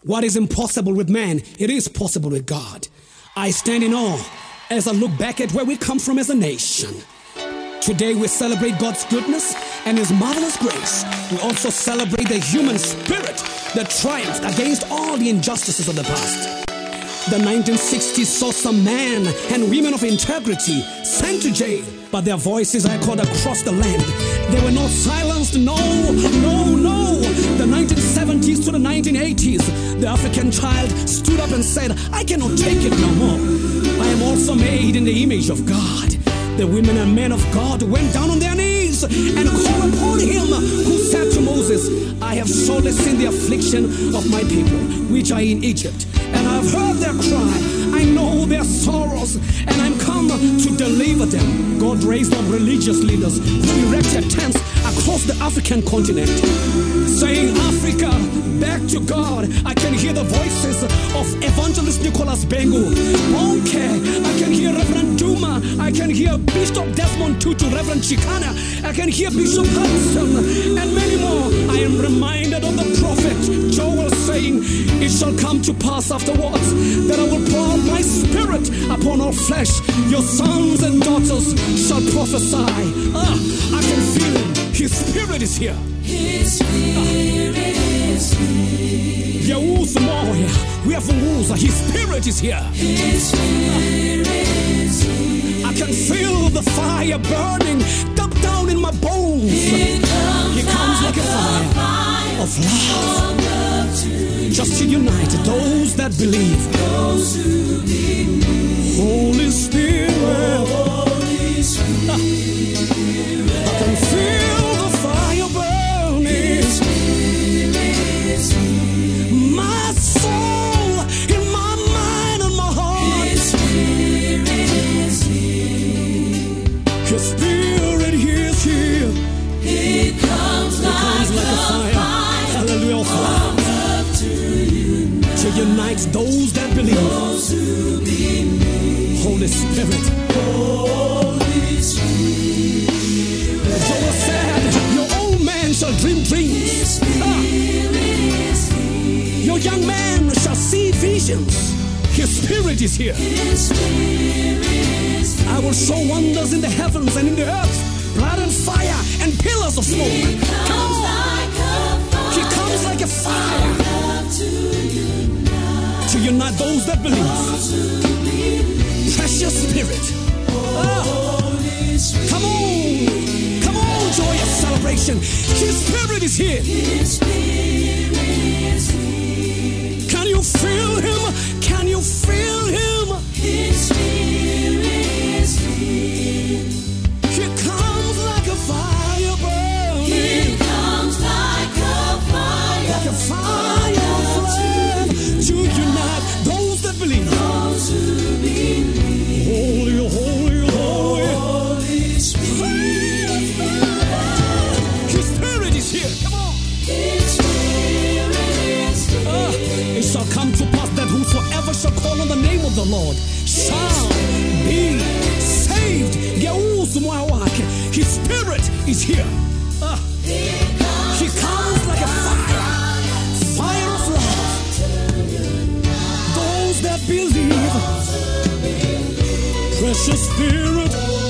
What is impossible with man, it is possible with God. I stand in awe as I look back at where we come from as a nation. Today we celebrate God's goodness and His marvelous grace. We also celebrate the human spirit that triumphed against all the injustices of the past. The 1960s saw some men and women of integrity sent to jail, but their voices echoed across the land. They were not silenced, no. The 1970s to the 1980s, the African child stood up and said, I cannot take it no more. I am also made in the image of God. The women and men of God went down on their knees and called upon Him who said to Moses, I have surely seen the affliction of my people, which are in Egypt, and I have heard their cry. I know their sorrows, and I'm come to deliver them. God raised up religious leaders who erected tents across the African continent, saying, Africa, back to God. I can hear the voices of Evangelist Nicholas Bengu. Okay, I can hear Reverend Duma. I can hear Bishop Desmond Tutu, Reverend Chikana. I can hear Bishop Hudson, and many more. I am reminded of the prophet Joel saying, it shall come to pass afterwards that I will pour out my spirit upon all flesh. Your sons and daughters shall prophesy. I can feel Him. His spirit is here. His spirit is here. We have His spirit is here. His spirit is here. I can feel the fire burning deep down in my bones. He comes like a fire of love. Just to unite those that believe. Those who believe. Holy Spirit. Holy Spirit. I can feel the fire burning. His spirit is here. My soul, in my mind and my heart. His spirit is here. His spirit is here. He comes like a fire. Hallelujah. To unite those that believe. Those who believe. Holy Spirit. Holy Spirit. Joel said, your old man shall dream dreams. Your young man shall see visions. His spirit is here. His spirit is here. I will show wonders in the heavens and in the earth, blood and fire and pillars of smoke. He comes like a fire. He comes like a fire. To unite those that believe. Precious Spirit. Come on, joyous celebration. His Spirit is here. His spirit is here. Can you feel Him? Can you feel Him? His spirit is here. He comes like a fire burning. He comes like a fire. Like a fire of love. To unite those that believe. Those who believe. Holy, holy, holy. Holy Spirit. His Spirit is here. Come on. His spirit is here. It shall come to pass that whosoever shall call on the name of the Lord shall be saved. His Spirit is here. He comes like a fire of love. Those that believe. Precious Spirit.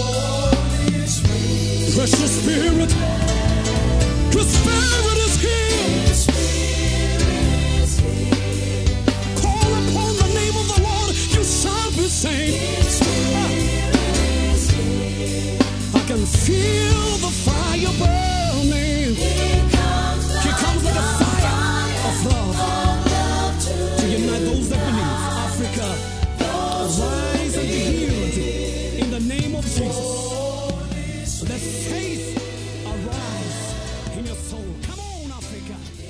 Precious Spirit. His Spirit is here. Call upon the name of the Lord, you shall be saved. I can feel the fire burning. He comes like a fire of love. To unite those that believe. Africa, rise and be healed in the name of Jesus. Let faith arise in your soul. Come on, Africa.